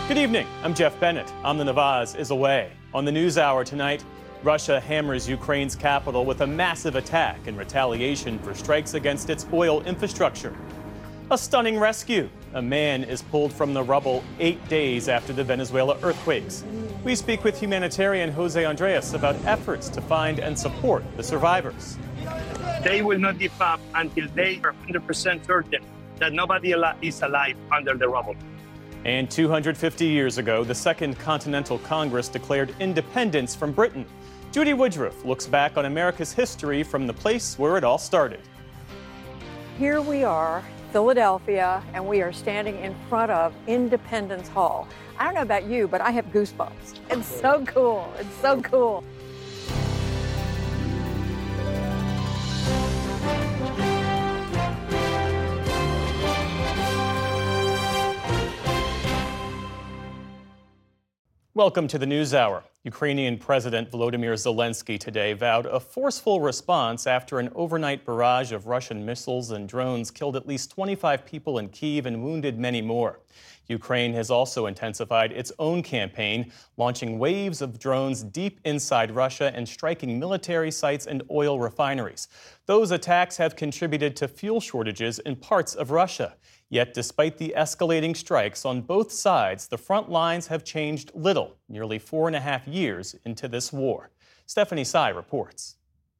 Good evening, I'm Jeff Bennett. On the Navaz is away. On the NewsHour tonight, Russia hammers Ukraine's capital with a massive attack in retaliation for strikes against its oil infrastructure. A stunning rescue. A man is pulled from the rubble 8 days after the Venezuela earthquakes. We speak with humanitarian Jose Andres about efforts to find and support the survivors. They will not give up until they are 100% certain that nobody is alive under the rubble. And 250 years ago, the Second Continental Congress declared independence from Britain. Judy Woodruff looks back on America's history from the place where it all started. Here we are, Philadelphia, and we are standing in front of Independence Hall. I don't know about you, but I have goosebumps. It's so cool. It's so cool. Welcome to the NewsHour. Ukrainian President Volodymyr Zelensky today vowed a forceful response after an overnight barrage of Russian missiles and drones killed at least 25 people in Kyiv and wounded many more. Ukraine has also intensified its own campaign, launching waves of drones deep inside Russia and striking military sites and oil refineries. Those attacks have contributed to fuel shortages in parts of Russia. Yet, despite the escalating strikes on both sides, the front lines have changed little, nearly 4.5 years into this war. Stephanie Tsai reports.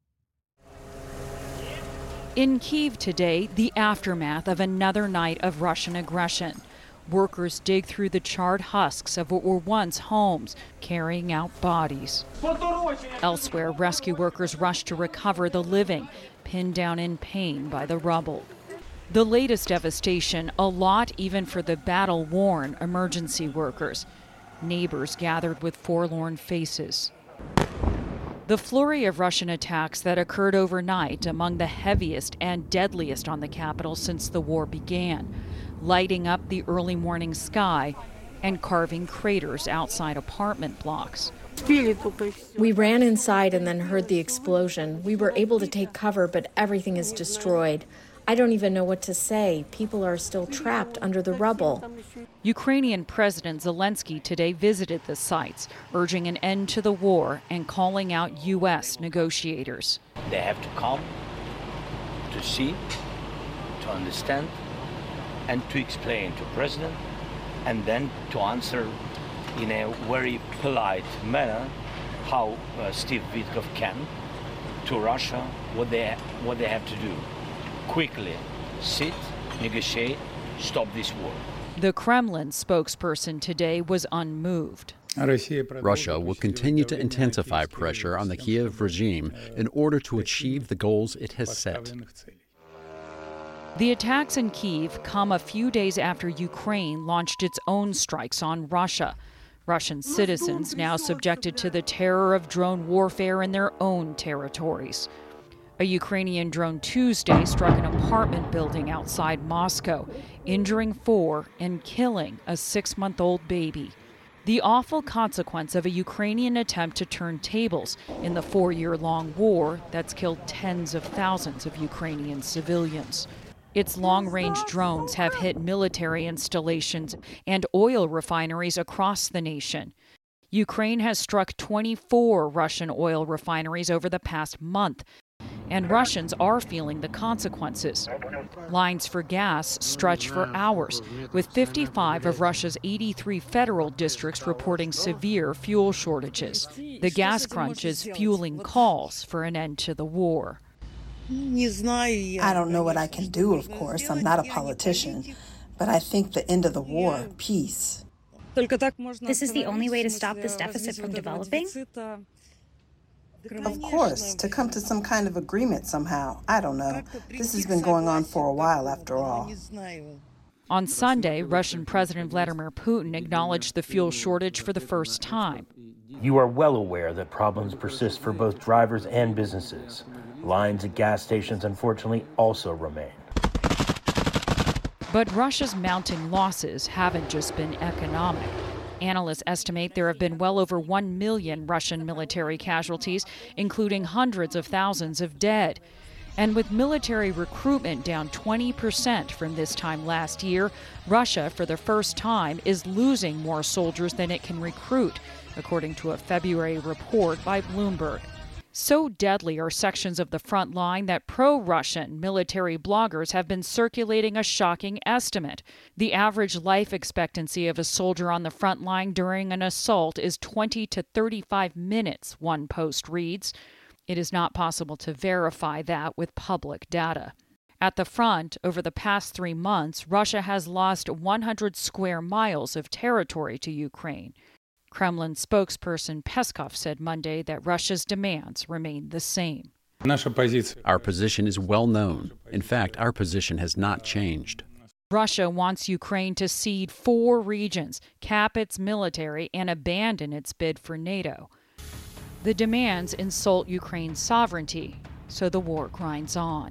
In Kyiv today, the aftermath of another night of Russian aggression. Workers dig through the charred husks of what were once homes, carrying out bodies. Elsewhere, rescue workers rush to recover the living, pinned down in pain by the rubble. The latest devastation, a lot even for the battle-worn emergency workers. Neighbors gathered with forlorn faces. The flurry of Russian attacks that occurred overnight, among the heaviest and deadliest on the capital since the war began, lighting up the early morning sky and carving craters outside apartment blocks. We ran inside and then heard the explosion. We were able to take cover, but everything is destroyed. I don't even know what to say. People are still trapped under the rubble. Ukrainian President Zelensky today visited the sites, urging an end to the war and calling out U.S. negotiators. They have to come to see, to understand, and to explain to President, and then to answer in a very polite manner how Steve Witkoff can to Russia what they have to do. Quickly sit, negotiate, stop this war. The Kremlin spokesperson today was unmoved. Russia will continue to intensify pressure on the Kiev regime in order to achieve the goals it has set. The attacks in Kyiv come a few days after Ukraine launched its own strikes on Russia. Russian citizens now subjected to the terror of drone warfare in their own territories. A Ukrainian drone Tuesday struck an apartment building outside Moscow, injuring 4 and killing a 6-month-old baby. The awful consequence of a Ukrainian attempt to turn tables in the 4-year-long war that's killed tens of thousands of Ukrainian civilians. Its long-range drones have hit military installations and oil refineries across the nation. Ukraine has struck 24 Russian oil refineries over the past month, and Russians are feeling the consequences. Lines for gas stretch for hours, with 55 of Russia's 83 federal districts reporting severe fuel shortages. The gas crunch is fueling calls for an end to the war. I don't know what I can do, of course. I'm not a politician. But I think the end of the war, peace. This is the only way to stop this deficit from developing? Of course, to come to some kind of agreement somehow. I don't know. This has been going on for a while, after all. On Sunday, Russian President Vladimir Putin acknowledged the fuel shortage for the first time. You are well aware that problems persist for both drivers and businesses. Lines at gas stations, unfortunately, also remain. But Russia's mounting losses haven't just been economic. Analysts estimate there have been well over 1 million Russian military casualties, including hundreds of thousands of dead. And with military recruitment down 20% from this time last year, Russia, for the first time, is losing more soldiers than it can recruit, according to a February report by Bloomberg. So deadly are sections of the front line that pro-Russian military bloggers have been circulating a shocking estimate. The average life expectancy of a soldier on the front line during an assault is 20 to 35 minutes, one post reads. It is not possible to verify that with public data. At the front, over the past 3 months, Russia has lost 100 square miles of territory to Ukraine. Kremlin spokesperson Peskov said Monday that Russia's demands remain the same. Our position is well known. In fact, our position has not changed. Russia wants Ukraine to cede 4 regions, cap its military, and abandon its bid for NATO. The demands insult Ukraine's sovereignty, so the war grinds on.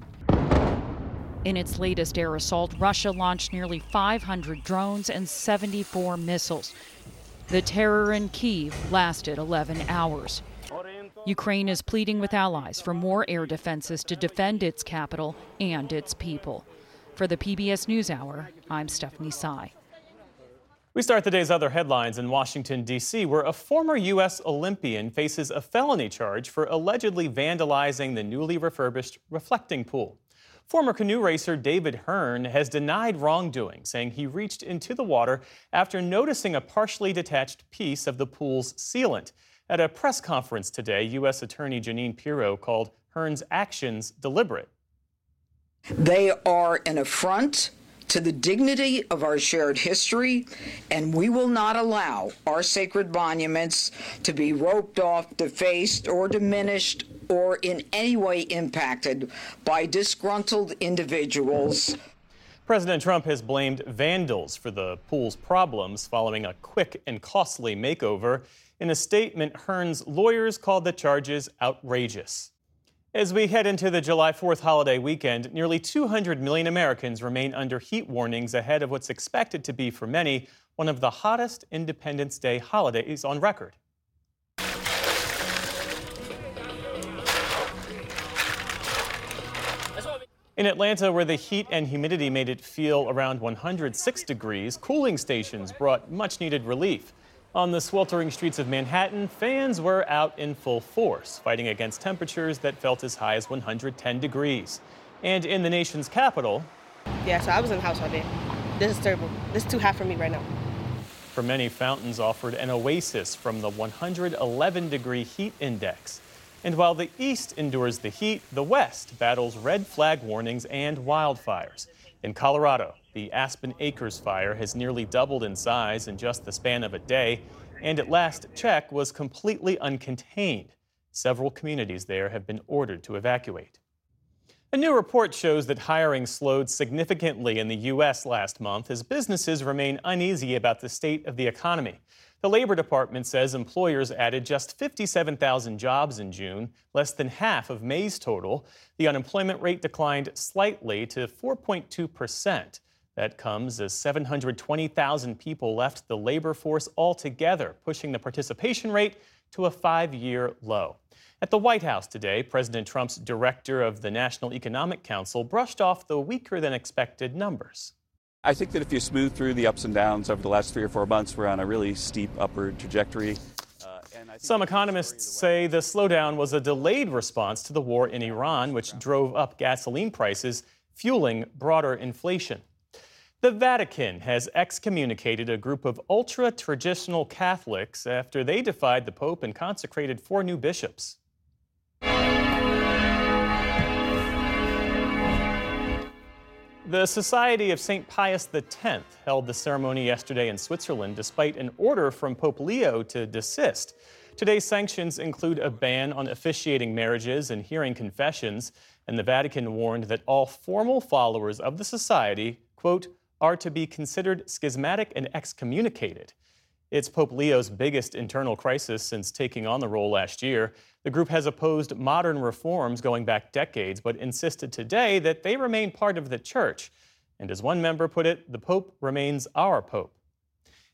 In its latest air assault, Russia launched nearly 500 drones and 74 missiles. The terror in Kyiv lasted 11 hours. Ukraine is pleading with allies for more air defenses to defend its capital and its people. For the PBS NewsHour, I'm Stephanie Tsai. We start the day's other headlines in Washington, D.C., where a former U.S. Olympian faces a felony charge for allegedly vandalizing the newly refurbished reflecting pool. Former canoe racer David Hearn has denied wrongdoing, saying he reached into the water after noticing a partially detached piece of the pool's sealant. At a press conference today, U.S. Attorney Jeanine Pirro called Hearn's actions deliberate. They are an affront to the dignity of our shared history, and we will not allow our sacred monuments to be roped off, defaced, or diminished, or in any way impacted by disgruntled individuals. President Trump has blamed vandals for the pool's problems following a quick and costly makeover. In a statement, Hearn's lawyers called the charges outrageous. As we head into the July 4th holiday weekend, nearly 200 million Americans remain under heat warnings ahead of what's expected to be, for many, one of the hottest Independence Day holidays on record. In Atlanta, where the heat and humidity made it feel around 106 degrees, cooling stations brought much-needed relief. On the sweltering streets of Manhattan, fans were out in full force, fighting against temperatures that felt as high as 110 degrees. And in the nation's capital... Yeah, so I was in the house all day. This is terrible. This is too hot for me right now. For many, fountains offered an oasis from the 111-degree heat index. And while the East endures the heat, the West battles red flag warnings and wildfires. In Colorado, the Aspen Acres fire has nearly doubled in size in just the span of a day, and at last check was completely uncontained. Several communities there have been ordered to evacuate. A new report shows that hiring slowed significantly in the U.S. last month as businesses remain uneasy about the state of the economy. The Labor Department says employers added just 57,000 jobs in June, less than half of May's total. The unemployment rate declined slightly to 4.2%. That comes as 720,000 people left the labor force altogether, pushing the participation rate to a 5-year low. At the White House today, President Trump's director of the National Economic Council brushed off the weaker-than-expected numbers. I think that if you smooth through the ups and downs over the last 3 or 4 months, we're on a really steep upward trajectory. Some economists say the slowdown was a delayed response to the war in Iran, which drove up gasoline prices, fueling broader inflation. The Vatican has excommunicated a group of ultra-traditional Catholics after they defied the Pope and consecrated 4 new bishops. The Society of St. Pius X held the ceremony yesterday in Switzerland despite an order from Pope Leo to desist. Today's sanctions include a ban on officiating marriages and hearing confessions, and the Vatican warned that all formal followers of the society, quote, are to be considered schismatic and excommunicated. It's Pope Leo's biggest internal crisis since taking on the role last year. The group has opposed modern reforms going back decades, but insisted today that they remain part of the church. And as one member put it, the Pope remains our Pope.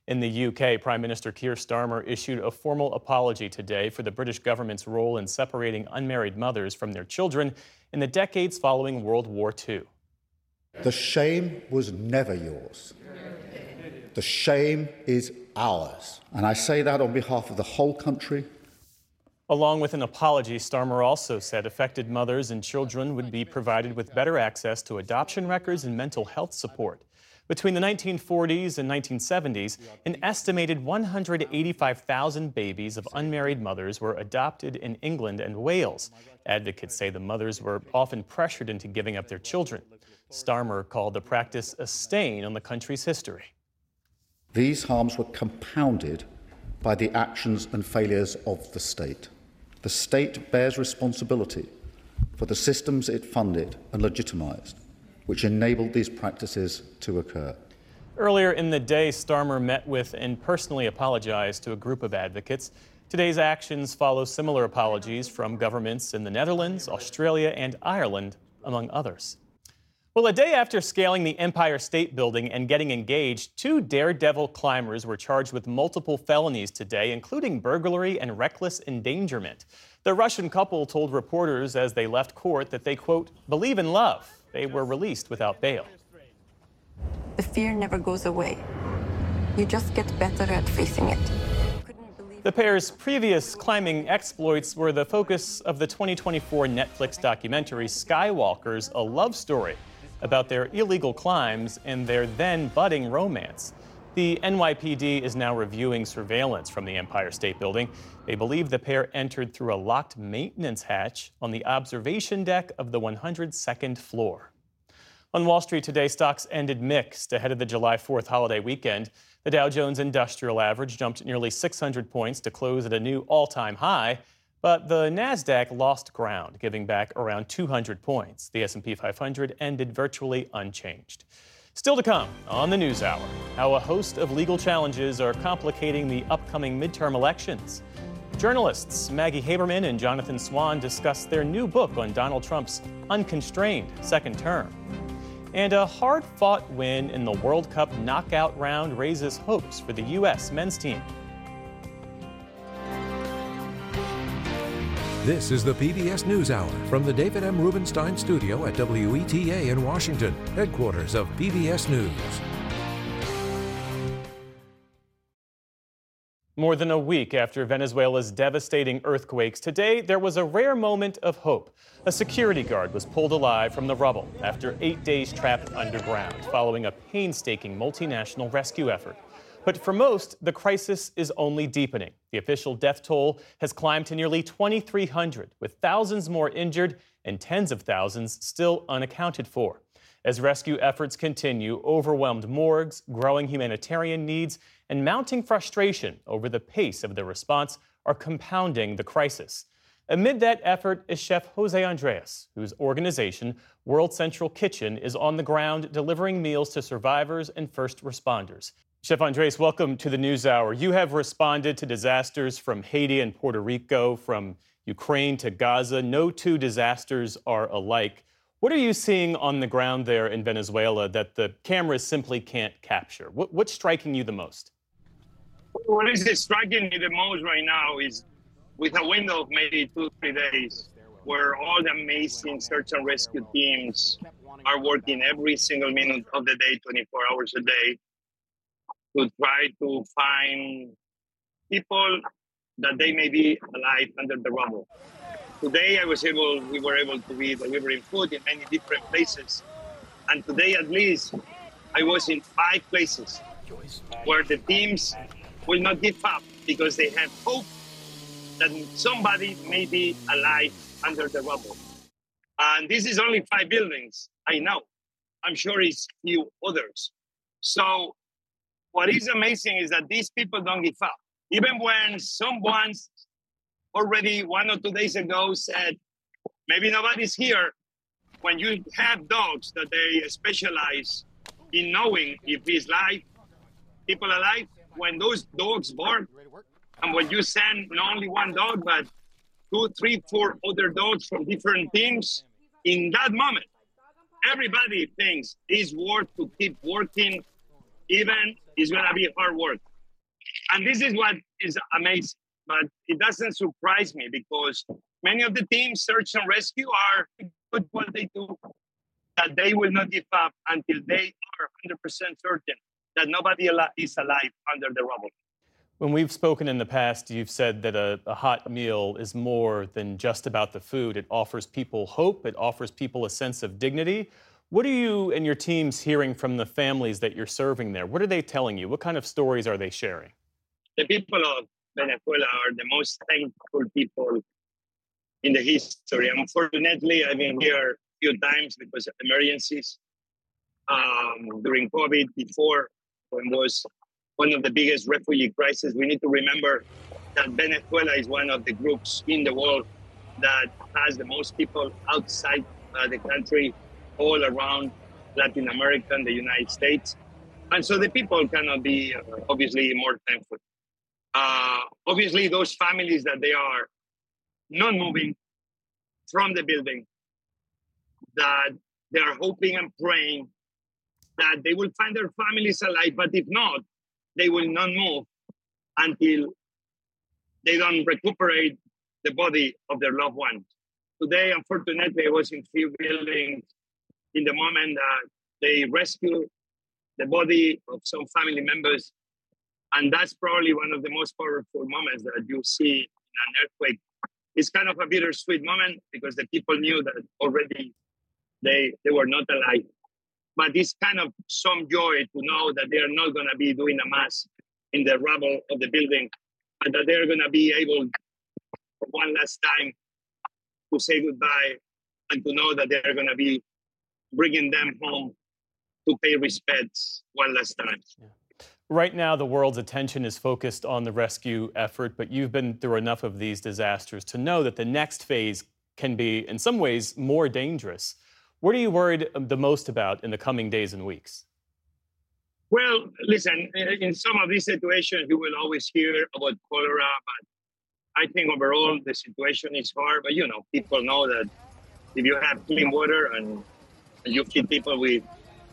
In the UK, Prime Minister Keir Starmer issued a formal apology today for the British government's role in separating unmarried mothers from their children in the decades following World War II. The shame was never yours. The shame is ours. And I say that on behalf of the whole country. Along with an apology, Starmer also said affected mothers and children would be provided with better access to adoption records and mental health support. Between the 1940s and 1970s, an estimated 185,000 babies of unmarried mothers were adopted in England and Wales. Advocates say the mothers were often pressured into giving up their children. Starmer called the practice a stain on the country's history. These harms were compounded by the actions and failures of the state. The state bears responsibility for the systems it funded and legitimised, which enabled these practices to occur. Earlier in the day, Starmer met with and personally apologized to a group of advocates. Today's actions follow similar apologies from governments in the Netherlands, Australia, and Ireland, among others. Well, a day after scaling the Empire State Building and getting engaged, 2 daredevil climbers were charged with multiple felonies today, including burglary and reckless endangerment. The Russian couple told reporters as they left court that they, quote, believe in love. They were released without bail. The fear never goes away. You just get better at facing it. The pair's previous climbing exploits were the focus of the 2024 Netflix documentary Skywalkers, a love story about their illegal climbs and their then budding romance. The NYPD is now reviewing surveillance from the Empire State Building. They believe the pair entered through a locked maintenance hatch on the observation deck of the 102nd floor. On Wall Street today, stocks ended mixed ahead of the July 4th holiday weekend. The Dow Jones Industrial Average jumped nearly 600 points to close at a new all-time high, but the Nasdaq lost ground, giving back around 200 points. The S&P 500 ended virtually unchanged. Still to come on the NewsHour, how a host of legal challenges are complicating the upcoming midterm elections. Journalists Maggie Haberman and Jonathan Swan discuss their new book on Donald Trump's unconstrained second term. And a hard-fought win in the World Cup knockout round raises hopes for the U.S. men's team. This is the PBS NewsHour from the David M. Rubenstein studio at WETA in Washington, headquarters of PBS News. More than a week after Venezuela's devastating earthquakes, today there was a rare moment of hope. A security guard was pulled alive from the rubble after 8 days trapped underground, following a painstaking multinational rescue effort. But for most, the crisis is only deepening. The official death toll has climbed to nearly 2,300, with thousands more injured and tens of thousands still unaccounted for. As rescue efforts continue, overwhelmed morgues, growing humanitarian needs, and mounting frustration over the pace of the response are compounding the crisis. Amid that effort is Chef Jose Andres, whose organization, World Central Kitchen, is on the ground delivering meals to survivors and first responders. Chef Andres, welcome to the NewsHour. You have responded to disasters from Haiti and Puerto Rico, from Ukraine to Gaza. No two disasters are alike. What are you seeing on the ground there in Venezuela that the cameras simply can't capture? What's striking you the most? What is striking me the most right now is with a window of maybe 2-3 days where all the amazing search and rescue teams are working every single minute of the day, 24 hours a day, to try to find people that they may be alive under the rubble. Today we were able to be delivering food in many different places. And today at least, I was in 5 places where the teams will not give up because they have hope that somebody may be alive under the rubble. And this is only 5 buildings, I know. I'm sure it's few others. So what is amazing is that these people don't give up. Even when someone already 1 or 2 days ago said, maybe nobody's here, when you have dogs that they specialize in knowing if it's live, people alive, when those dogs bark, and when you send not only 1 dog, but 2, 3, 4 other dogs from different teams, in that moment, everybody thinks it's worth to keep working, even it's going to be hard work. And this is what is amazing. But it doesn't surprise me because many of the teams, search and rescue, are good what they do, that they will not give up until they are 100% certain that nobody is alive under the rubble. When we've spoken in the past, you've said that a hot meal is more than just about the food. It offers people hope. It offers people a sense of dignity. What are you and your teams hearing from the families that you're serving there? What are they telling you? What kind of stories are they sharing? The people of Venezuela are the most thankful people in the history. Unfortunately, I've been here a few times because of emergencies. During COVID, before, when it was one of the biggest refugee crises, we need to remember that Venezuela is one of the groups in the world that has the most people outside the country, all around Latin America and the United States. And so the people cannot be obviously more thankful. Obviously, those families that they are not moving from the building, that they are hoping and praying that they will find their families alive, but if not, they will not move until they don't recuperate the body of their loved ones. Today, unfortunately, I was in few buildings in the moment that they rescued the body of some family members. And that's probably one of the most powerful moments that you see in an earthquake. It's kind of a bittersweet moment because the people knew that already they were not alive. But it's kind of some joy to know that they are not going to be doing a mass in the rubble of the building, and that they're going to be able, for one last time, to say goodbye and to know that they're going to be bringing them home to pay respects one last time. Yeah. Right now, the world's attention is focused on the rescue effort, but you've been through enough of these disasters to know that the next phase can be, in some ways, more dangerous. What are you worried the most about in the coming days and weeks? Well, listen, in some of these situations, you will always hear about cholera, but I think overall the situation is hard. But, people know that if you have clean water and you feed people with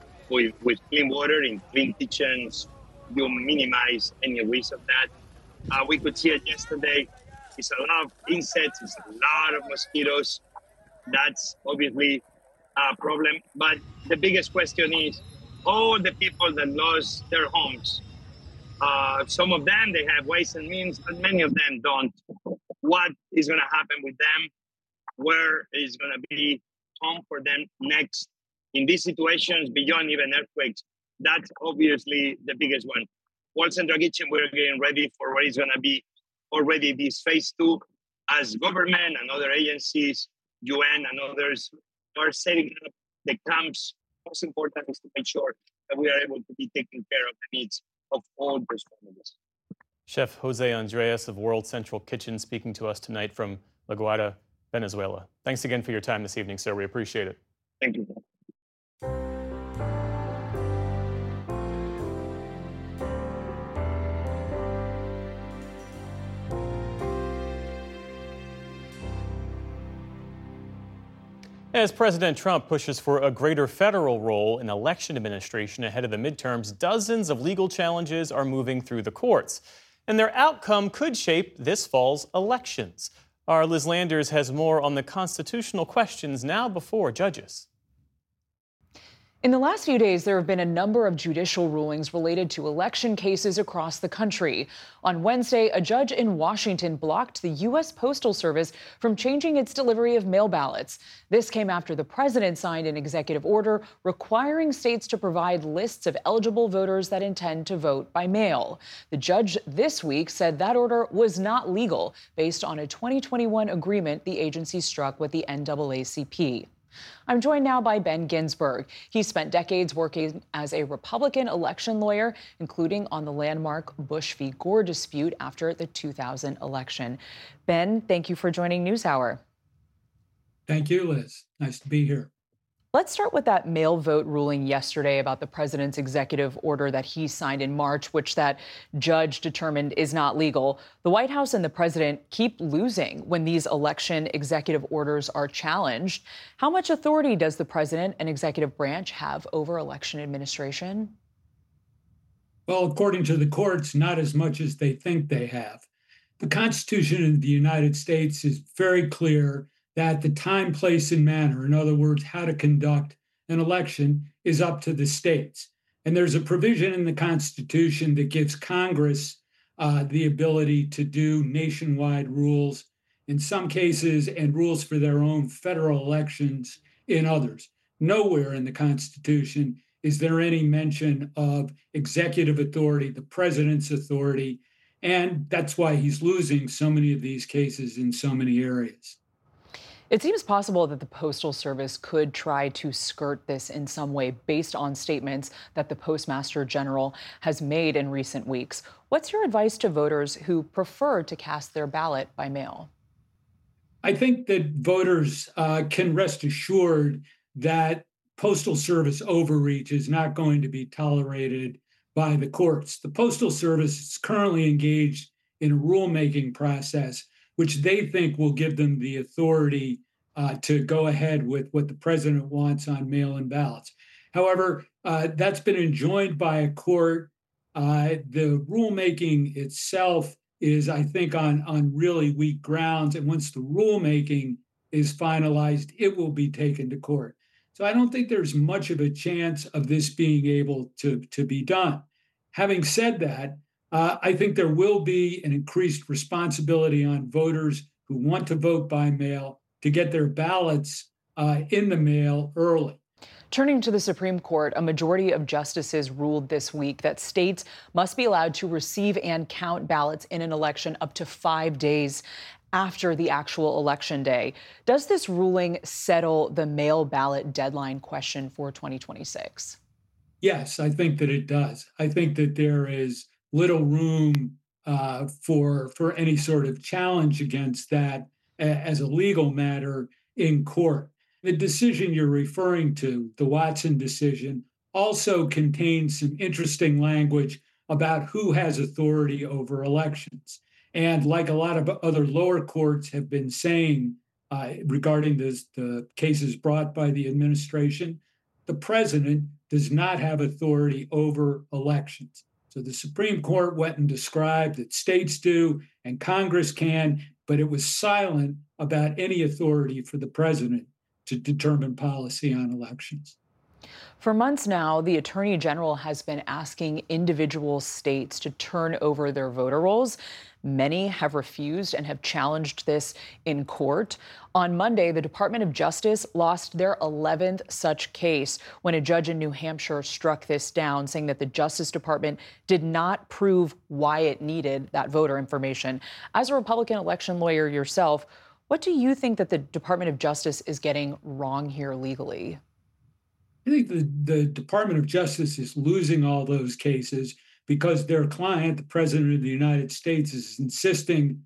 clean water in clean kitchens, you minimize any risk of that. We could see it yesterday. It's a lot of insects, it's a lot of mosquitoes. That's obviously a problem. But the biggest question is all the people that lost their homes. Some of them, they have ways and means, but many of them don't. What is going to happen with them? Where is going to be home for them next? In these situations, beyond even earthquakes, that's obviously the biggest one. World Central Kitchen, we're getting ready for what is going to be already this phase 2 as government and other agencies, UN and others are setting up the camps. Most important is to make sure that we are able to be taking care of the needs of all those families. Chef Jose Andres of World Central Kitchen speaking to us tonight from La Guaira, Venezuela. Thanks again for your time this evening, sir. We appreciate it. Thank you. As President Trump pushes for a greater federal role in election administration ahead of the midterms, dozens of legal challenges are moving through the courts, and their outcome could shape this fall's elections. Our Liz Landers has more on the constitutional questions now before judges. In the last few days, there have been a number of judicial rulings related to election cases across the country. On Wednesday, a judge in Washington blocked the U.S. Postal Service from changing its delivery of mail ballots. This came after the president signed an executive order requiring states to provide lists of eligible voters that intend to vote by mail. The judge this week said that order was not legal based on a 2021 agreement the agency struck with the NAACP. I'm joined now by Ben Ginsberg. He spent decades working as a Republican election lawyer, including on the landmark Bush v. Gore dispute after the 2000 election. Ben, thank you for joining NewsHour. Thank you, Liz. Nice to be here. Let's start with that mail vote ruling yesterday about the president's executive order that he signed in March, which that judge determined is not legal. The White House and the president keep losing when these election executive orders are challenged. How much authority does the president and executive branch have over election administration? Well, according to the courts, not as much as they think they have. The Constitution of the United States is very clear that the time, place, and manner, in other words, how to conduct an election, is up to the states. And there's a provision in the Constitution that gives Congress the ability to do nationwide rules in some cases and rules for their own federal elections in others. Nowhere in the Constitution is there any mention of executive authority, the president's authority, and that's why he's losing so many of these cases in so many areas. It seems possible that the Postal Service could try to skirt this in some way based on statements that the Postmaster General has made in recent weeks. What's your advice to voters who prefer to cast their ballot by mail? I think that voters can rest assured that Postal Service overreach is not going to be tolerated by the courts. The Postal Service is currently engaged in a rulemaking process, which they think will give them the authority to go ahead with what the president wants on mail-in ballots. However, that's been enjoined by a court. The rulemaking itself is, I think, on really weak grounds. And once the rulemaking is finalized, it will be taken to court. So I don't think there's much of a chance of this being able to be done. Having said that, I think there will be an increased responsibility on voters who want to vote by mail to get their ballots in the mail early. Turning to the Supreme Court, a majority of justices ruled this week that states must be allowed to receive and count ballots in an election up to 5 days after the actual election day. Does this ruling settle the mail ballot deadline question for 2026? Yes, I think that it does. I think that there is little room for any sort of challenge against that as a legal matter in court. The decision you're referring to, the Watson decision, also contains some interesting language about who has authority over elections. And like a lot of other lower courts have been saying regarding the cases brought by the administration, the president does not have authority over elections. So the Supreme Court went and described that states do and Congress can, but it was silent about any authority for the president to determine policy on elections. For months now, the Attorney General has been asking individual states to turn over their voter rolls. Many have refused and have challenged this in court. On Monday, the Department of Justice lost their 11th such case when a judge in New Hampshire struck this down, saying that the Justice Department did not prove why it needed that voter information. As a Republican election lawyer yourself, what do you think that the Department of Justice is getting wrong here legally? I think the Department of Justice is losing all those cases because their client, the President of the United States, is insisting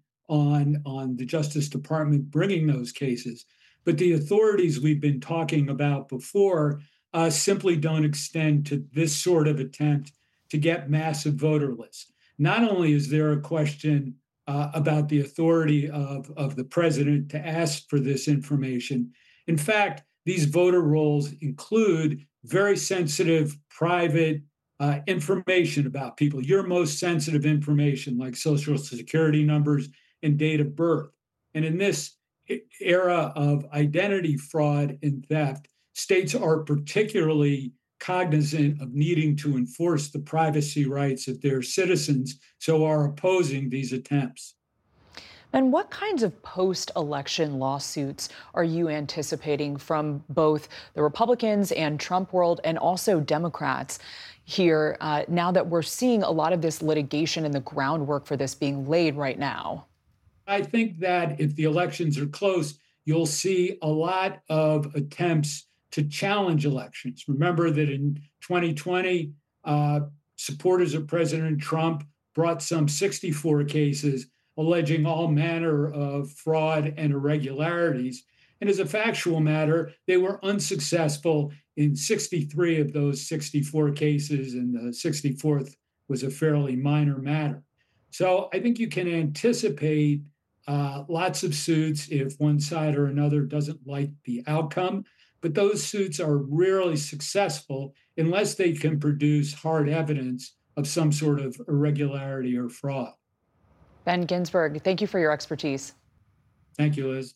on the Justice Department bringing those cases. But the authorities we've been talking about before simply don't extend to this sort of attempt to get massive voter lists. Not only is there a question about the authority of the president to ask for this information, in fact, these voter rolls include very sensitive, private information about people, your most sensitive information like Social Security numbers and date of birth. And in this era of identity fraud and theft, states are particularly cognizant of needing to enforce the privacy rights of their citizens, so are opposing these attempts. And what kinds of post-election lawsuits are you anticipating from both the Republicans and Trump world and also Democrats here now that we're seeing a lot of this litigation and the groundwork for this being laid right now? I think that if the elections are close, you'll see a lot of attempts to challenge elections. Remember that in 2020, supporters of President Trump brought some 64 cases alleging all manner of fraud and irregularities. And as a factual matter, they were unsuccessful in 63 of those 64 cases, and the 64th was a fairly minor matter. So I think you can anticipate lots of suits if one side or another doesn't like the outcome, but those suits are rarely successful unless they can produce hard evidence of some sort of irregularity or fraud. Ben Ginsberg, thank you for your expertise. Thank you, Liz.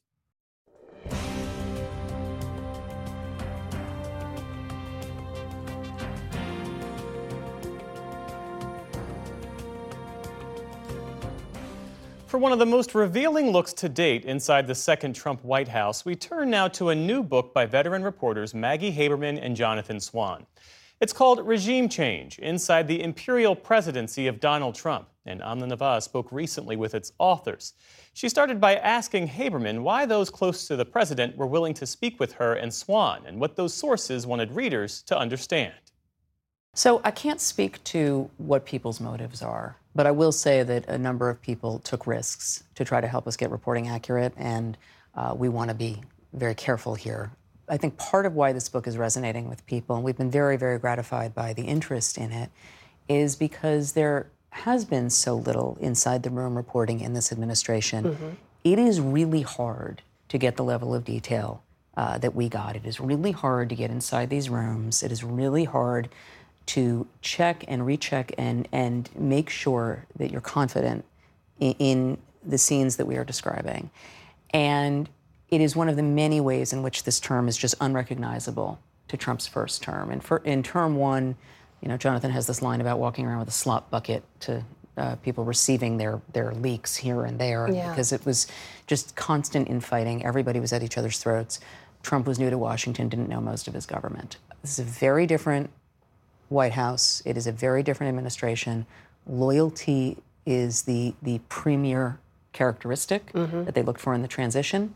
For one of the most revealing looks to date inside the second Trump White House, we turn now to a new book by veteran reporters Maggie Haberman and Jonathan Swan. It's called Regime Change, Inside the Imperial Presidency of Donald Trump, and Amna Nawaz spoke recently with its authors. She started by asking Haberman why those close to the president were willing to speak with her and Swan, and what those sources wanted readers to understand. So I can't speak to what people's motives are, but I will say that a number of people took risks to try to help us get reporting accurate, and we want to be very careful here. I think part of why this book is resonating with people, and we've been very, very gratified by the interest in it, is because there has been so little inside the room reporting in this administration. Mm-hmm. It is really hard to get the level of detail that we got. It is really hard to get inside these rooms. It is really hard to check and recheck and make sure that you're confident in the scenes that we are describing. And it is one of the many ways in which this term is just unrecognizable to Trump's first term. And in term one, you know, Jonathan has this line about walking around with a slop bucket to people receiving their leaks here and there, because it was just constant infighting. Everybody was at each other's throats. Trump was new to Washington, didn't know most of his government. This is a very different White House. It is a very different administration. Loyalty is the premier characteristic that they looked for in the transition.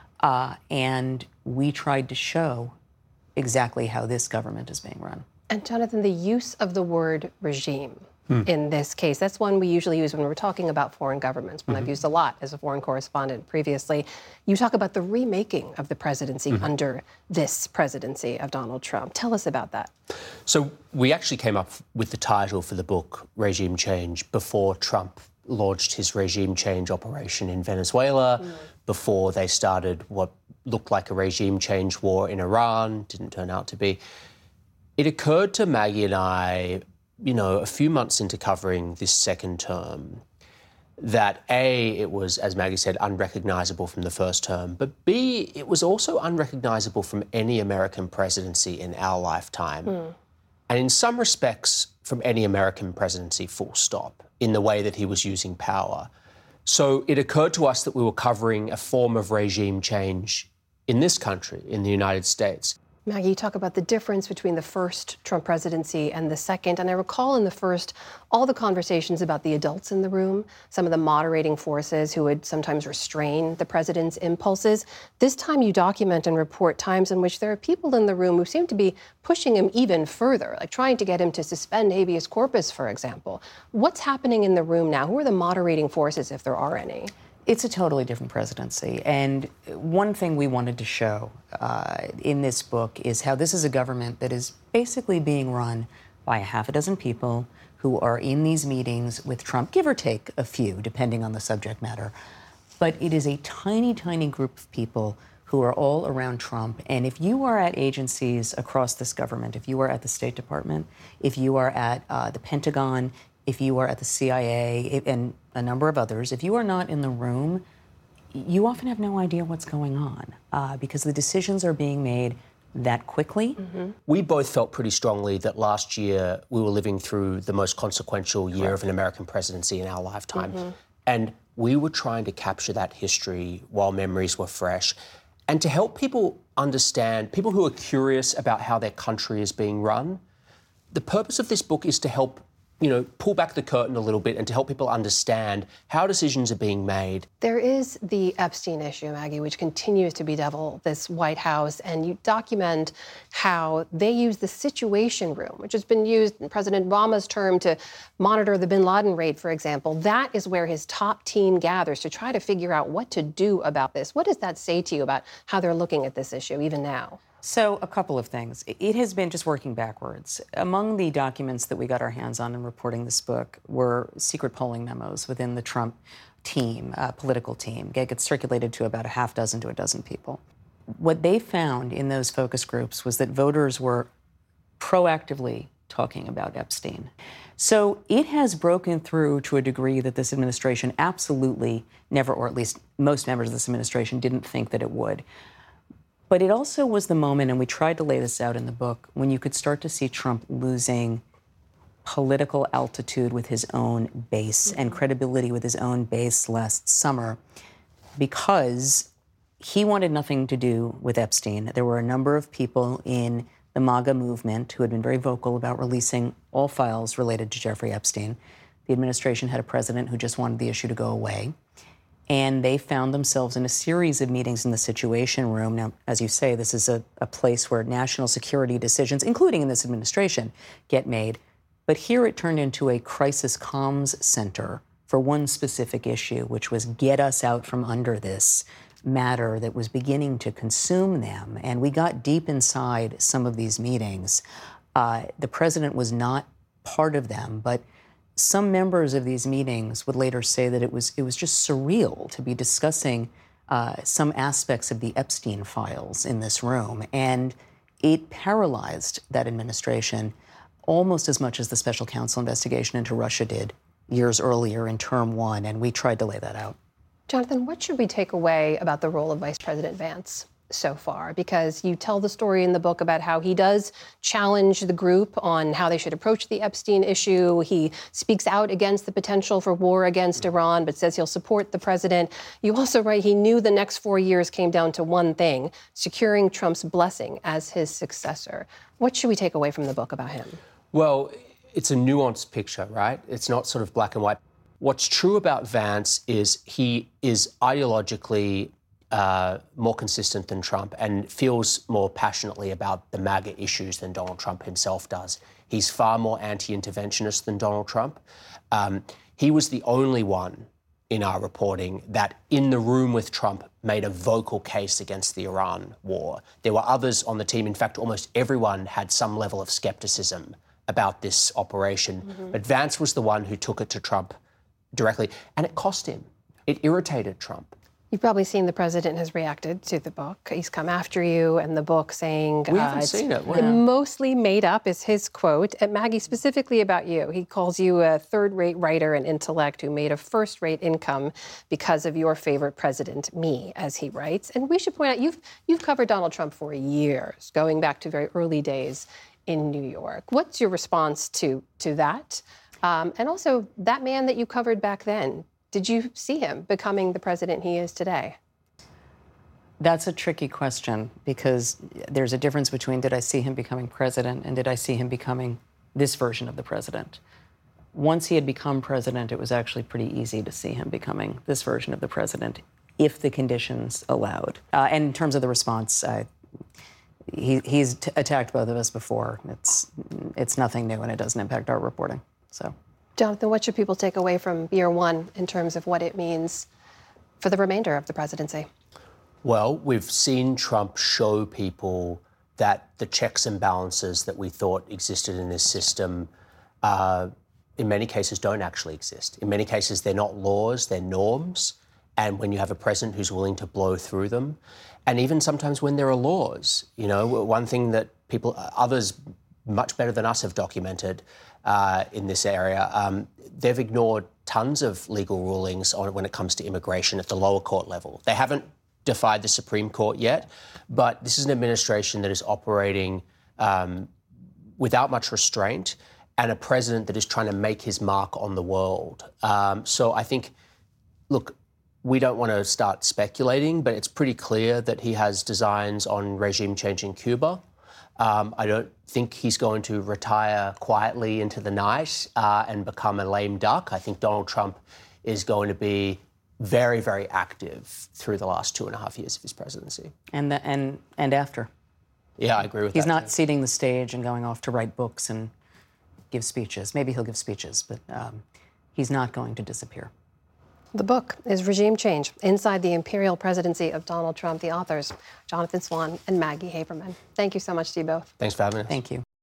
And we tried to show exactly how this government is being run. And Jonathan, the use of the word regime in this case, that's one we usually use when we're talking about foreign governments, when I've used a lot as a foreign correspondent previously. You talk about the remaking of the presidency under this presidency of Donald Trump. Tell us about that. So we actually came up with the title for the book, Regime Change, before Trump launched his regime change operation in Venezuela, before they started what looked like a regime change war in Iran, didn't turn out to be. It occurred to Maggie and I, you know, a few months into covering this second term, that A, it was, as Maggie said, unrecognizable from the first term, but B, it was also unrecognizable from any American presidency in our lifetime. And in some respects, from any American presidency, full stop, in the way that he was using power. So it occurred to us that we were covering a form of regime change in this country, in the United States. Maggie, you talk about the difference between the first Trump presidency and the second. And I recall in the first, all the conversations about the adults in the room, some of the moderating forces who would sometimes restrain the president's impulses. This time you document and report times in which there are people in the room who seem to be pushing him even further, like trying to get him to suspend habeas corpus, for example. What's happening in the room now? Who are the moderating forces, if there are any? It's a totally different presidency. And one thing we wanted to show in this book is how this is a government that is basically being run by a half a dozen people who are in these meetings with Trump, give or take a few, depending on the subject matter. But it is a tiny, tiny group of people who are all around Trump. And if you are at agencies across this government, if you are at the State Department, if you are at the Pentagon, if you are at the CIA and a number of others, if you are not in the room, you often have no idea what's going on because the decisions are being made that quickly. We both felt pretty strongly that last year we were living through the most consequential year of an American presidency in our lifetime. And we were trying to capture that history while memories were fresh and to help people understand, people who are curious about how their country is being run. The purpose of this book is to help pull back the curtain a little bit and to help people understand how decisions are being made. There is the Epstein issue, Maggie, which continues to bedevil this White House, and you document how they use the Situation Room, which has been used in President Obama's term to monitor the bin Laden raid, for example. That is where his top team gathers to try to figure out what to do about this. What does that say to you about how they're looking at this issue, even now? So a couple of things. It has been just working backwards. Among the documents that we got our hands on in reporting this book were secret polling memos within the Trump team, political team. It gets circulated to about a half dozen to a dozen people. What they found in those focus groups was that voters were proactively talking about Epstein. So it has broken through to a degree that this administration absolutely never, or at least most members of this administration, didn't think that it would. But it also was the moment, and we tried to lay this out in the book, when you could start to see Trump losing political altitude with his own base and credibility with his own base last summer, because he wanted nothing to do with Epstein. There were a number of people in the MAGA movement who had been very vocal about releasing all files related to Jeffrey Epstein. The administration had a president who just wanted the issue to go away. And they found themselves in a series of meetings in the Situation Room. Now, as you say, this is a place where national security decisions, including in this administration, get made. But here it turned into a crisis comms center for one specific issue, which was get us out from under this matter that was beginning to consume them. And we got deep inside some of these meetings. The president was not part of them, but some members of these meetings would later say that it was just surreal to be discussing some aspects of the Epstein files in this room. And it paralyzed that administration almost as much as the special counsel investigation into Russia did years earlier in term one. And we tried to lay that out. Jonathan, what should we take away about the role of Vice President Vance so far? Because you tell the story in the book about how he does challenge the group on how they should approach the Epstein issue. He speaks out against the potential for war against Iran, but says he'll support the president. You also write he knew the next 4 years came down to one thing, securing Trump's blessing as his successor. What should we take away from the book about him? Well, it's a nuanced picture, right? It's not sort of black and white. What's true about Vance is he is ideologically more consistent than Trump and feels more passionately about the MAGA issues than Donald Trump himself does. He's far more anti-interventionist than Donald Trump. He was the only one in our reporting that in the room with Trump made a vocal case against the Iran war. There were others on the team. In fact, almost everyone had some level of skepticism about this operation. But Vance was the one who took it to Trump directly, and it cost him. It irritated Trump. You've probably seen the president has reacted to the book. He's come after you and the book saying... We haven't seen it. Mostly made up is his quote. And Maggie, specifically about you, he calls you a third-rate writer and intellect who made a first-rate income because of your favorite president, me, as he writes. And we should point out, you've covered Donald Trump for years, going back to very early days in New York. What's your response to that? And also, that man that you covered back then, did you see him becoming the president he is today? That's a tricky question because there's a difference between did I see him becoming president and did I see him becoming this version of the president. Once he had become president, it was actually pretty easy to see him becoming this version of the president if the conditions allowed. And in terms of the response, he's attacked both of us before. It's nothing new and it doesn't impact our reporting. So, Jonathan, what should people take away from year one in terms of what it means for the remainder of the presidency? Well, we've seen Trump show people that the checks and balances that we thought existed in this system, in many cases, don't actually exist. In many cases, they're not laws, they're norms. And when you have a president who's willing to blow through them, and even sometimes when there are laws, you know, one thing that others much better than us have documented in this area, they've ignored tons of legal rulings when it comes to immigration at the lower court level. They haven't defied the Supreme Court yet, but this is an administration that is operating without much restraint and a president that is trying to make his mark on the world. So I think, look, we don't want to start speculating, but it's pretty clear that he has designs on regime change in Cuba. I don't think he's going to retire quietly into the night and become a lame duck. I think Donald Trump is going to be very, very active through the last 2.5 years of his presidency. And after. Yeah, I agree with that. He's not ceding the stage and going off to write books and give speeches. Maybe he'll give speeches, but he's not going to disappear. The book is Regime Change, Inside the Imperial Presidency of Donald Trump. The authors, Jonathan Swan and Maggie Haberman. Thank you so much to you both. Thanks for having us. Thank you.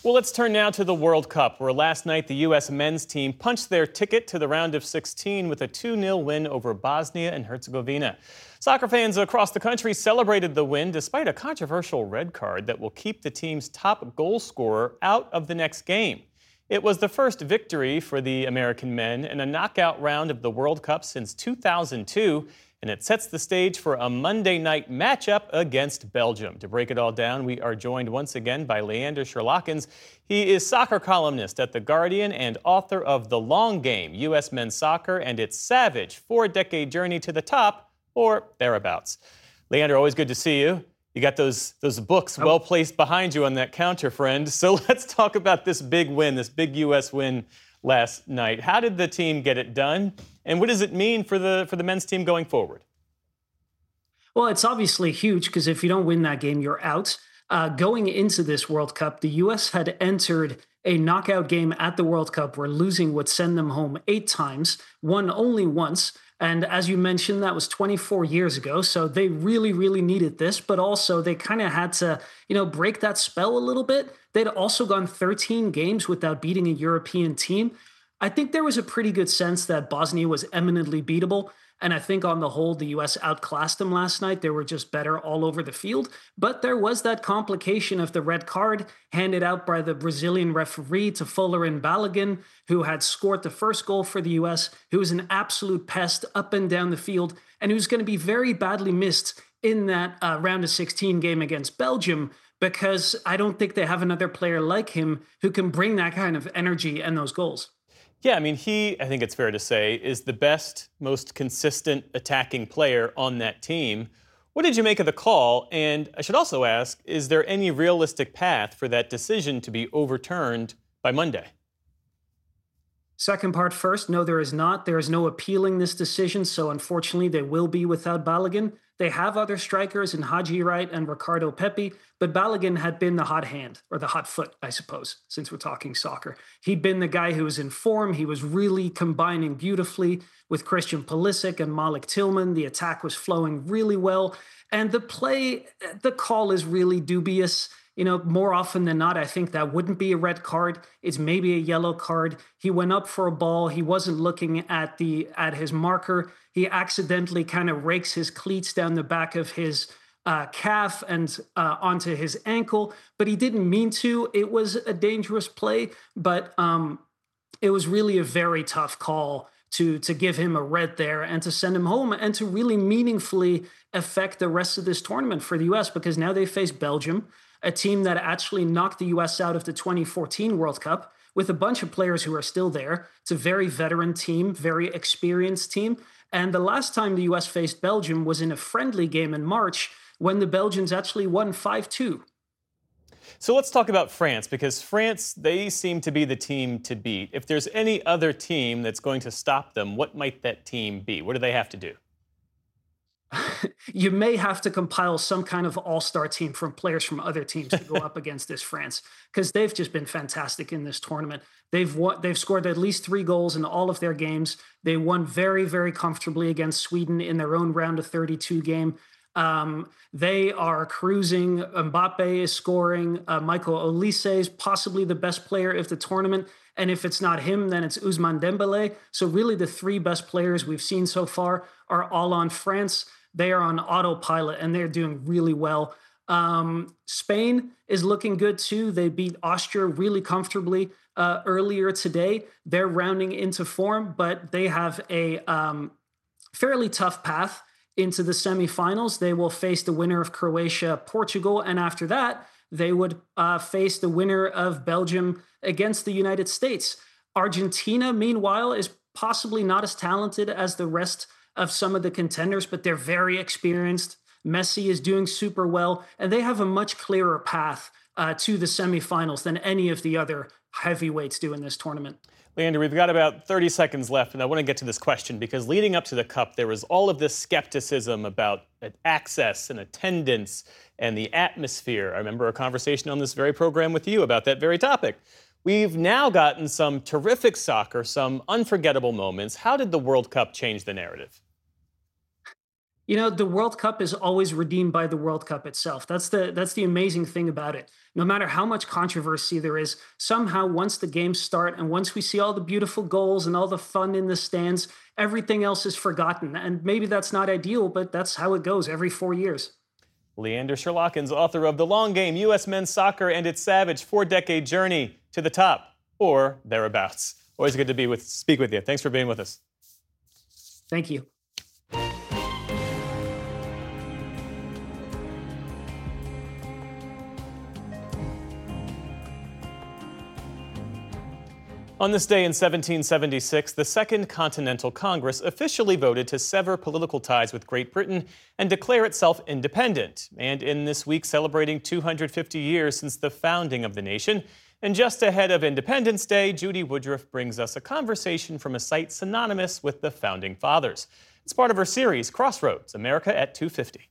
Well, let's turn now to the World Cup, where last night the U.S. men's team punched their ticket to the round of 16 with a 2-0 win over Bosnia and Herzegovina. Soccer fans across the country celebrated the win despite a controversial red card that will keep the team's top goal scorer out of the next game. It was the first victory for the American men in a knockout round of the World Cup since 2002, and it sets the stage for a Monday night matchup against Belgium. To break it all down, we are joined once again by Leander Sherlockens. He is soccer columnist at The Guardian and author of The Long Game, U.S. Men's Soccer and Its Savage 4-Decade Journey to the Top, or thereabouts. Leander, always good to see you. You got those books well placed behind you on that counter, friend. So let's talk about this big win, this big U.S. win last night. How did the team get it done? And what does it mean for the men's team going forward? Well, it's obviously huge because if you don't win that game, you're out. Going into this World Cup, the U.S. had entered a knockout game at the World Cup where losing would send them home 8 times, won only once. And as you mentioned, that was 24 years ago. So they really, really needed this. But also they kind of had to, break that spell a little bit. They'd also gone 13 games without beating a European team. I think there was a pretty good sense that Bosnia was eminently beatable. And I think on the whole, the U.S. outclassed them last night. They were just better all over the field. But there was that complication of the red card handed out by the Brazilian referee to Folarin Balogun, who had scored the first goal for the U.S., who was an absolute pest up and down the field, and who's going to be very badly missed in that round of 16 game against Belgium, because I don't think they have another player like him who can bring that kind of energy and those goals. Yeah, I mean, I think it's fair to say, is the best, most consistent attacking player on that team. What did you make of the call? And I should also ask, is there any realistic path for that decision to be overturned by Monday? Second part first, no, there is not. There is no appealing this decision, so unfortunately they will be without Balogun. They have other strikers in Haji Wright and Ricardo Pepi, but Balogun had been the hot hand, or the hot foot, I suppose, since we're talking soccer. He'd been the guy who was in form. He was really combining beautifully with Christian Pulisic and Malik Tillman. The attack was flowing really well. And the call is really dubious. More often than not, I think that wouldn't be a red card. It's maybe a yellow card. He went up for a ball. He wasn't looking at his marker. He accidentally kind of rakes his cleats down the back of his calf and onto his ankle, but he didn't mean to. It was a dangerous play, but it was really a very tough call to give him a red there and to send him home and to really meaningfully affect the rest of this tournament for the U.S. because now they face Belgium, a team that actually knocked the U.S. out of the 2014 World Cup with a bunch of players who are still there. It's a very veteran team, very experienced team. And the last time the U.S. faced Belgium was in a friendly game in March when the Belgians actually won 5-2. So let's talk about France, because France, they seem to be the team to beat. If there's any other team that's going to stop them, what might that team be? What do they have to do? You may have to compile some kind of all-star team from players from other teams to go up against this France, because they've just been fantastic in this tournament. They've scored at least 3 goals in all of their games. They won very, very comfortably against Sweden in their own round of 32 game. They are cruising. Mbappe is scoring. Michael Olise is possibly the best player of the tournament. And if it's not him, then it's Ousmane Dembélé. So really the 3 best players we've seen so far are all on France. They are on autopilot and they're doing really well. Spain is looking good too. They beat Austria really comfortably earlier today. They're rounding into form, but they have a fairly tough path into the semifinals. They will face the winner of Croatia, Portugal, and after that, they would face the winner of Belgium against the United States. Argentina, meanwhile, is possibly not as talented as the rest of some of the contenders, but they're very experienced. Messi is doing super well, and they have a much clearer path to the semifinals than any of the other heavyweights do in this tournament. Leander, we've got about 30 seconds left, and I want to get to this question because leading up to the Cup, there was all of this skepticism about access and attendance and the atmosphere. I remember a conversation on this very program with you about that very topic. We've now gotten some terrific soccer, some unforgettable moments. How did the World Cup change the narrative? You know, the World Cup is always redeemed by the World Cup itself. That's the amazing thing about it. No matter how much controversy there is, somehow once the games start and once we see all the beautiful goals and all the fun in the stands, everything else is forgotten. And maybe that's not ideal, but that's how it goes every 4 years. Leander Sherlockens, author of The Long Game, U.S. Men's Soccer and its Savage 4-Decade Journey to the Top, or thereabouts. Always good to speak with you. Thanks for being with us. Thank you. On this day in 1776, the Second Continental Congress officially voted to sever political ties with Great Britain and declare itself independent. And in this week, celebrating 250 years since the founding of the nation, and just ahead of Independence Day, Judy Woodruff brings us a conversation from a site synonymous with the Founding Fathers. It's part of her series, Crossroads, America at 250.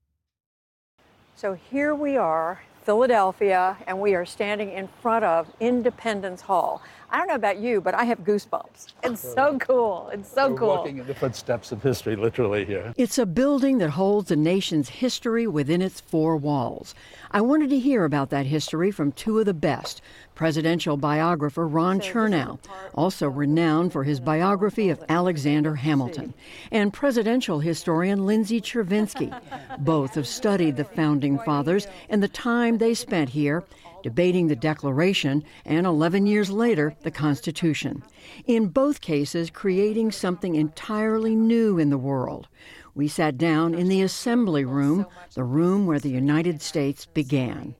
So here we are, Philadelphia, and we are standing in front of Independence Hall. I don't know about you, but I have goosebumps. It's so cool. It's so cool. We're walking in the footsteps of history, literally, here. It's a building that holds the nation's history within its four walls. I wanted to hear about that history from two of the best. Presidential biographer Ron Chernow, also renowned for his biography of Alexander Hamilton, and presidential historian Lindsay Chervinsky. Both have studied the Founding Fathers and the time they spent here, debating the Declaration, and 11 years later, the Constitution. In both cases, creating something entirely new in the world. We sat down in the Assembly Room, the room where the United States began.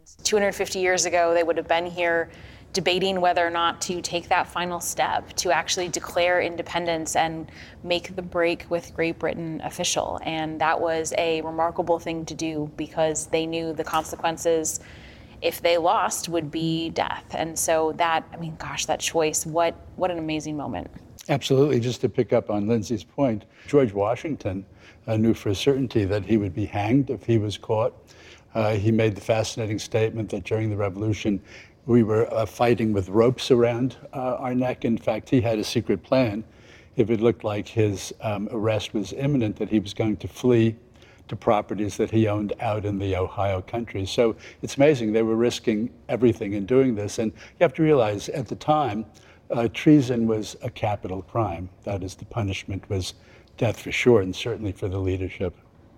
250 years ago, they would have been here debating whether or not to take that final step to actually declare independence and make the break with Great Britain official. And that was a remarkable thing to do because they knew the consequences if they lost would be death. And so that, I mean, gosh, that choice, what an amazing moment. Absolutely. Just to pick up on Lindsay's point, George Washington knew for a certainty that he would be hanged if he was caught. He made the fascinating statement that during the Revolution, we were fighting with ropes around our neck. In fact, he had a secret plan. If it looked like his arrest was imminent, that he was going to flee to properties that he owned out in the Ohio country. So it's amazing. They were risking everything in doing this. And you have to realize at the time, treason was a capital crime. That is, the punishment was death for sure, and certainly for the leadership.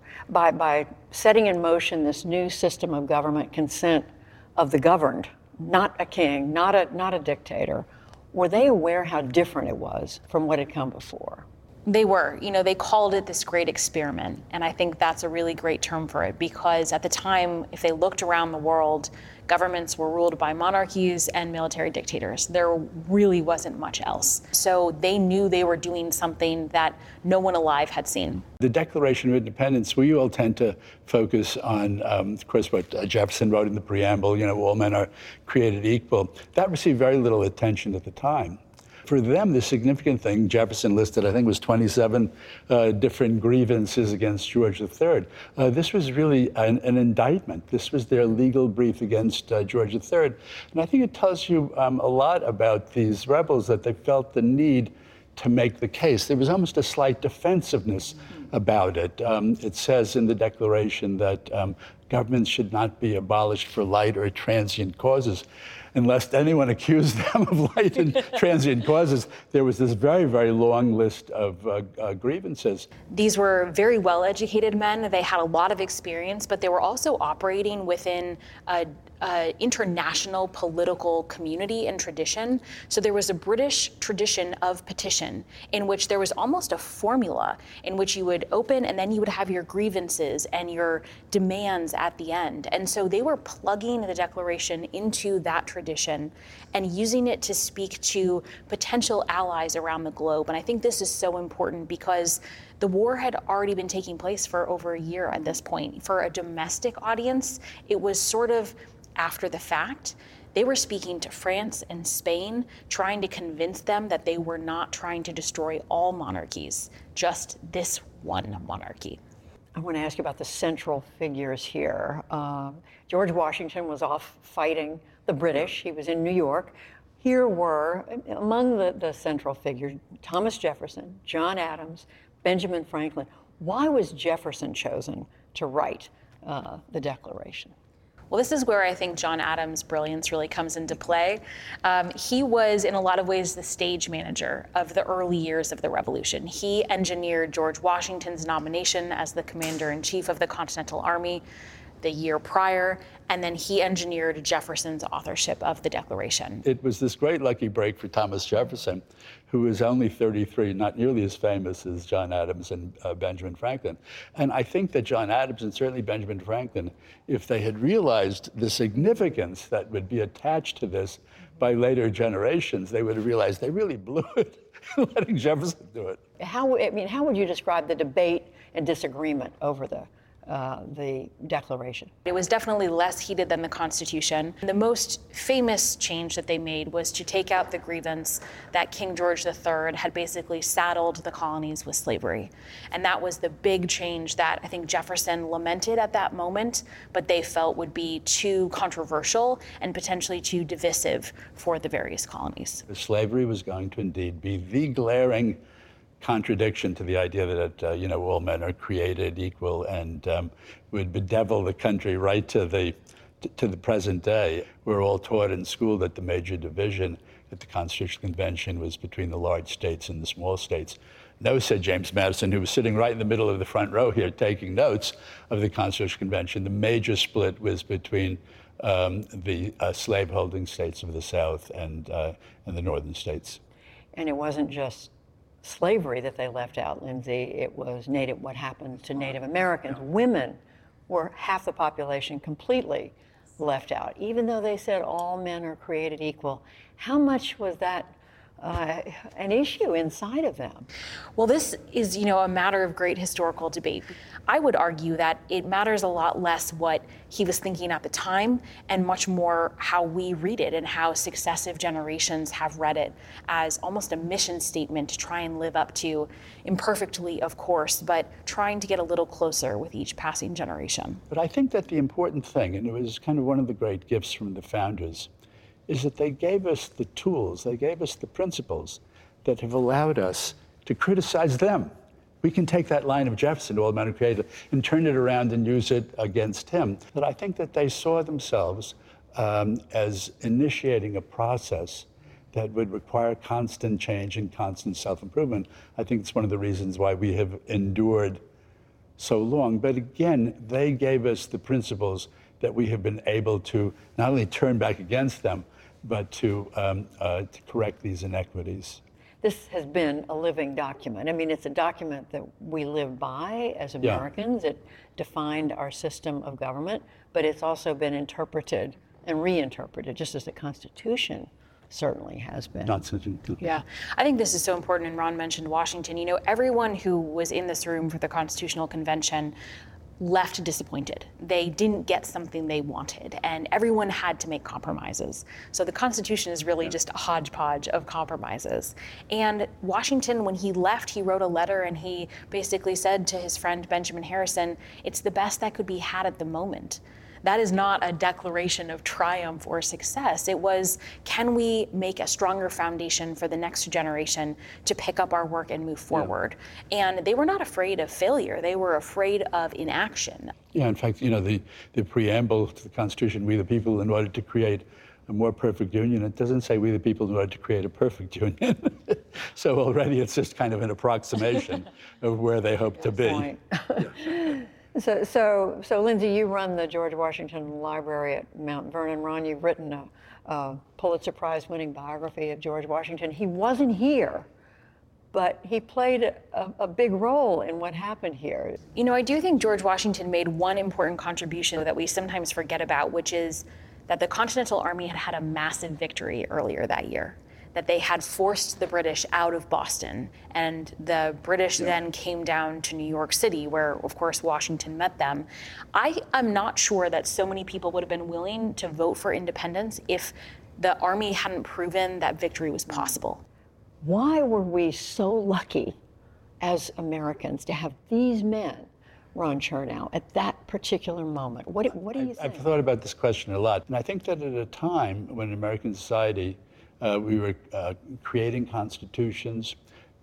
By setting in motion this new system of government consent of the governed, not a king, not a dictator, were they aware how different it was from what had come before? They were. You know, they called it this great experiment. And I think that's a really great term for it because at the time, if they looked around the world, governments were ruled by monarchies and military dictators. There really wasn't much else. So they knew they were doing something that no one alive had seen. The Declaration of Independence, we all tend to focus on, of course, what Jefferson wrote in the preamble, you know, all men are created equal. That received very little attention at the time. For them, the significant thing, Jefferson listed, I think, was 27 different grievances against George III. This was really an indictment. This was their legal brief against George III. And I think it tells you a lot about these rebels, that they felt the need to make the case. There was almost a slight defensiveness about it. It says in the Declaration that governments should not be abolished for light or transient causes. And lest anyone accuse them of light and transient causes, there was this very, very long list of grievances. These were very well-educated men. They had a lot of experience, but they were also operating within an international political community and tradition. So there was a British tradition of petition in which there was almost a formula in which you would open and then you would have your grievances and your demands at the end. And so they were plugging the Declaration into that tradition and using it to speak to potential allies around the globe. And I think this is so important because the war had already been taking place for over a year at this point. For a domestic audience, it was sort of after the fact. They were speaking to France and Spain, trying to convince them that they were not trying to destroy all monarchies, just this one monarchy. I want to ask you about the central figures here. George Washington was off fighting the British. He was in New York. Here were, among the central figures, Thomas Jefferson, John Adams, Benjamin Franklin. Why was Jefferson chosen to write the Declaration? Well, this is where I think John Adams' brilliance really comes into play. He was, in a lot of ways, the stage manager of the early years of the Revolution. He engineered George Washington's nomination as the commander-in-chief of the Continental Army the year prior, and then he engineered Jefferson's authorship of the Declaration. It was this great lucky break for Thomas Jefferson, who was only 33, not nearly as famous as John Adams and Benjamin Franklin. And I think that John Adams and certainly Benjamin Franklin, if they had realized the significance that would be attached to this by later generations, they would have realized they really blew it letting Jefferson do it. How would you describe the debate and disagreement over the Declaration? It was definitely less heated than the Constitution. The most famous change that they made was to take out the grievance that King George III had basically saddled the colonies with slavery. And that was the big change that I think Jefferson lamented at that moment, but they felt would be too controversial and potentially too divisive for the various colonies. Slavery was going to indeed be the glaring contradiction to the idea that all men are created equal, and would bedevil the country right to the present day. We're all taught in school that the major division at the Constitutional Convention was between the large states and the small states. No, said James Madison, who was sitting right in the middle of the front row here taking notes of the Constitutional Convention. The major split was between the slave-holding states of the South and the northern states. And it wasn't just slavery that they left out, Lindsay. It was what happened to Native Americans. Women were half the population completely left out, even though they said all men are created equal. How much was that an issue inside of them? Well, this is, a matter of great historical debate. I would argue that it matters a lot less what he was thinking at the time and much more how we read it and how successive generations have read it as almost a mission statement to try and live up to, imperfectly, of course, but trying to get a little closer with each passing generation. But I think that the important thing, and it was kind of one of the great gifts from the founders, is that they gave us the tools, they gave us the principles that have allowed us to criticize them. We can take that line of Jefferson, all men are created, and turn it around and use it against him. But I think that they saw themselves as initiating a process that would require constant change and constant self-improvement. I think it's one of the reasons why we have endured so long. But again, they gave us the principles that we have been able to not only turn back against them, but to correct these inequities. This has been a living document. I mean, it's a document that we live by as Americans. Yeah. It defined our system of government, but it's also been interpreted and reinterpreted, just as the Constitution certainly has been. Yeah, I think this is so important, and Ron mentioned Washington. Everyone who was in this room for the Constitutional Convention left disappointed. They didn't get something they wanted, and everyone had to make compromises. So the Constitution is really just a hodgepodge of compromises. And Washington, when he left, he wrote a letter and he basically said to his friend Benjamin Harrison, it's the best that could be had at the moment. That is not a declaration of triumph or success. It was, can we make a stronger foundation for the next generation to pick up our work and move forward? Yeah. And they were not afraid of failure. They were afraid of inaction. Yeah, in fact, the preamble to the Constitution, we the people in order to create a more perfect union, it doesn't say we the people in order to create a perfect union. So already it's just kind of an approximation of where they hope to be. So Lindsay, you run the George Washington Library at Mount Vernon. Ron, you've written a Pulitzer Prize-winning biography of George Washington. He wasn't here, but he played a big role in what happened here. I do think George Washington made one important contribution that we sometimes forget about, which is that the Continental Army had had a massive victory earlier that year, that they had forced the British out of Boston, and the British then came down to New York City, where, of course, Washington met them. I'm not sure that so many people would have been willing to vote for independence if the Army hadn't proven that victory was possible. Why were we so lucky as Americans to have these men, Ron Chernow, at that particular moment? What do you think? I've thought about this question a lot, and I think that at a time when American society we were creating constitutions,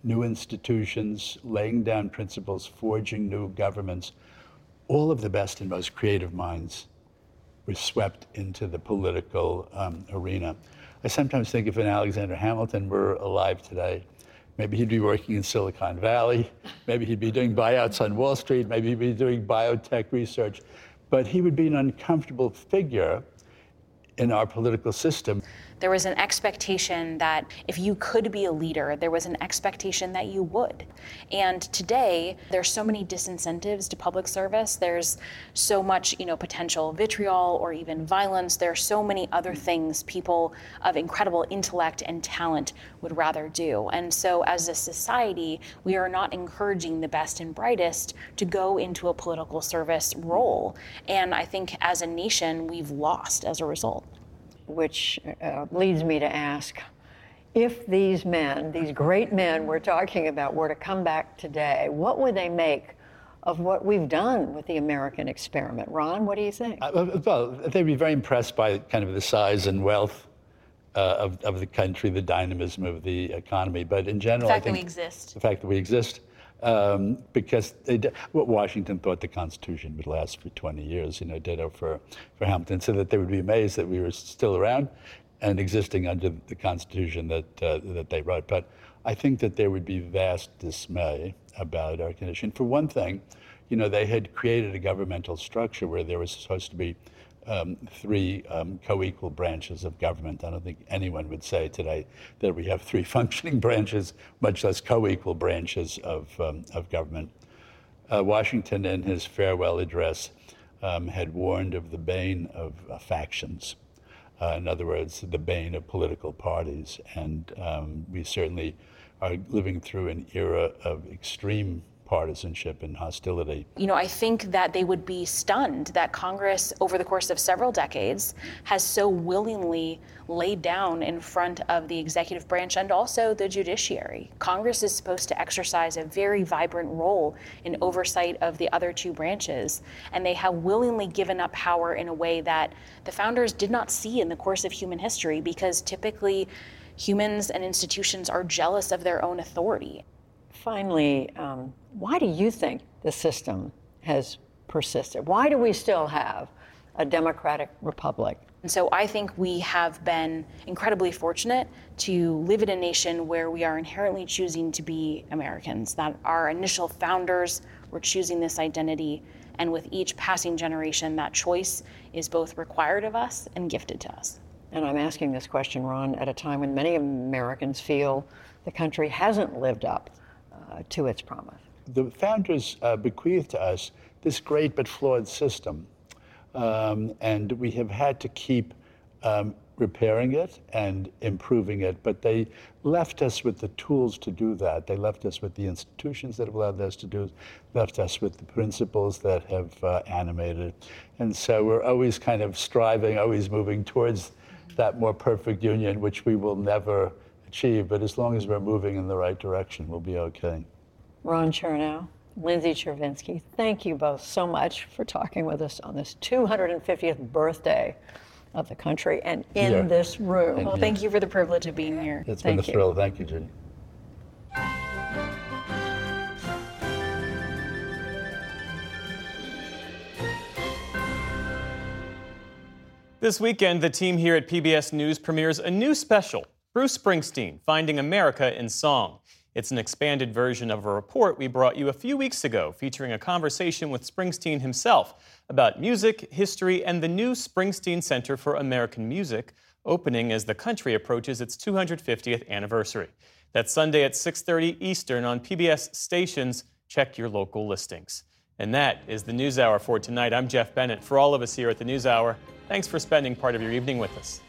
new institutions, laying down principles, forging new governments. All of the best and most creative minds were swept into the political arena. I sometimes think if an Alexander Hamilton were alive today, maybe he'd be working in Silicon Valley, maybe he'd be doing buyouts on Wall Street, maybe he'd be doing biotech research, but he would be an uncomfortable figure in our political system. There was an expectation that if you could be a leader, there was an expectation that you would. And today, there's so many disincentives to public service. There's so much, potential vitriol or even violence. There are so many other things people of incredible intellect and talent would rather do. And so as a society, we are not encouraging the best and brightest to go into a political service role. And I think as a nation, we've lost as a result. Which leads me to ask, if these men, these great men we're talking about, were to come back today, what would they make of what we've done with the American experiment? Ron, what do you think? Well, they'd be very impressed by kind of the size and wealth of the country, the dynamism of the economy. But in general, the fact that we exist. The fact that we exist. Because Washington thought the Constitution would last for 20 years, ditto for Hamilton, so that they would be amazed that we were still around and existing under the Constitution that they wrote. But I think that there would be vast dismay about our condition. For one thing, they had created a governmental structure where there was supposed to be three co-equal branches of government. I don't think anyone would say today that we have three functioning branches, much less co-equal branches of government. Washington, in his farewell address, had warned of the bane of factions. In other words, the bane of political parties. And we certainly are living through an era of extreme partisanship and hostility. I think that they would be stunned that Congress, over the course of several decades, has so willingly laid down in front of the executive branch and also the judiciary. Congress is supposed to exercise a very vibrant role in oversight of the other two branches, and they have willingly given up power in a way that the founders did not see in the course of human history, because typically humans and institutions are jealous of their own authority. Finally, why do you think the system has persisted? Why do we still have a democratic republic? And so I think we have been incredibly fortunate to live in a nation where we are inherently choosing to be Americans, that our initial founders were choosing this identity. And with each passing generation, that choice is both required of us and gifted to us. And I'm asking this question, Ron, at a time when many Americans feel the country hasn't lived up to its promise. The founders bequeathed to us this great but flawed system. And we have had to keep repairing it and improving it, but they left us with the tools to do that. They left us with the institutions that have allowed us to do it, left us with the principles that have animated. And so we're always kind of striving, always moving towards that more perfect union, which we will never achieve, but as long as we're moving in the right direction, we'll be okay. Ron Chernow, Lindsay Chervinsky, thank you both so much for talking with us on this 250th birthday of the country and in this room. Well, thank you for the privilege of being here. It's been a thrill. Thank you, Judy. This weekend, the team here at PBS News premieres a new special, Bruce Springsteen, Finding America in Song. It's an expanded version of a report we brought you a few weeks ago, featuring a conversation with Springsteen himself about music, history, and the new Springsteen Center for American Music, opening as the country approaches its 250th anniversary. That's Sunday at 6:30 Eastern on PBS stations. Check your local listings. And that is the NewsHour for tonight. I'm Jeff Bennett. For all of us here at the NewsHour, thanks for spending part of your evening with us.